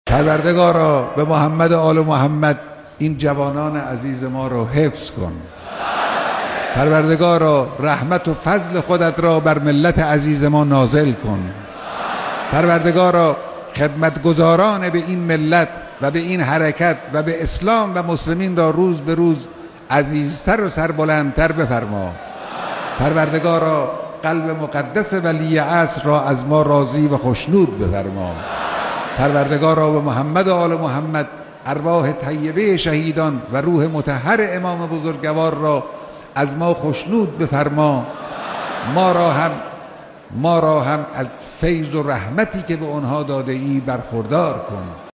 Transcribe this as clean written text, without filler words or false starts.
پروردگارا به محمد و آل محمد این جوانان عزیز ما را حفظ کن. پروردگارا رحمت و فضل خودت را بر ملت عزیز ما نازل کن. پروردگارا خدمتگزاران به این ملت و به این حرکت و به اسلام و مسلمین را روز به روز عزیزتر و سربلندتر بفرما. پروردگارا قلب مقدس ولی عصر را از ما راضی و خوشنود بفرما. پروردگارا به محمد و آل محمد ارواح طیبه شهیدان و روح مطهر امام بزرگوار را از ما خوشنود بفرما. ما را هم از فیض و رحمتی که به آنها داده ای برخوردار کن.